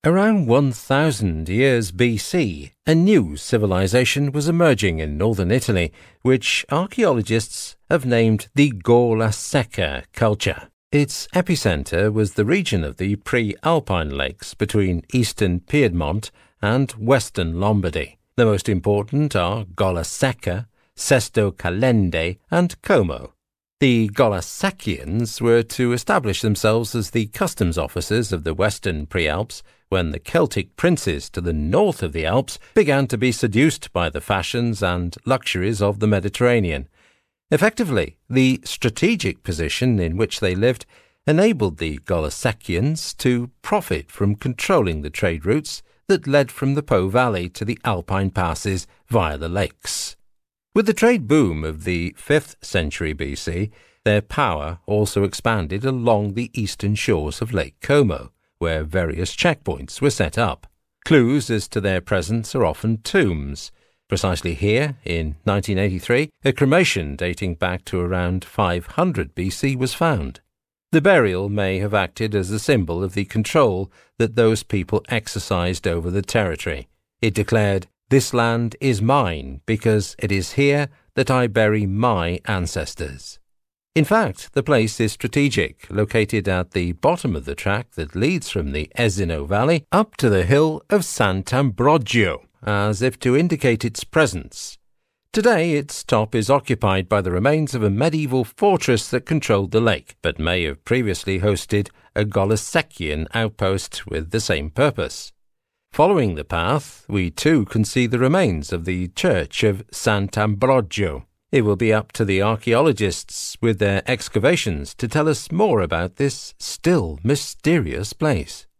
Around 1000 years BC, a new civilization was emerging in northern Italy, which archaeologists have named the Gola Secca culture. Its epicenter was the region of the pre-Alpine lakes between eastern Piedmont and western Lombardy. The most important are Gola Secca, Sesto Calende, and Como. The Golasecchians were to establish themselves as the customs officers of the western Prealps when the Celtic princes to the north of the Alps began to be seduced by the fashions and luxuries of the Mediterranean. Effectively, the strategic position in which they lived enabled the Golasecchians to profit from controlling the trade routes that led from the Po Valley to the Alpine passes via the lakes. With the trade boom of the 5th century BC, their power also expanded along the eastern shores of Lake Como, where various checkpoints were set up. Clues as to their presence are often tombs. Precisely here, in 1983, a cremation dating back to around 500 BC was found. The burial may have acted as a symbol of the control that those people exercised over the territory. It declared, "This land is mine because it is here that I bury my ancestors." In fact, the place is strategic, located at the bottom of the track that leads from the Esino Valley up to the hill of Sant'Ambrogio, as if to indicate its presence. Today, its top is occupied by the remains of a medieval fortress that controlled the lake, but may have previously hosted a Golasecchian outpost with the same purpose. Following the path, we too can see the remains of the church of Sant'Ambrogio. It will be up to the archaeologists with their excavations to tell us more about this still mysterious place.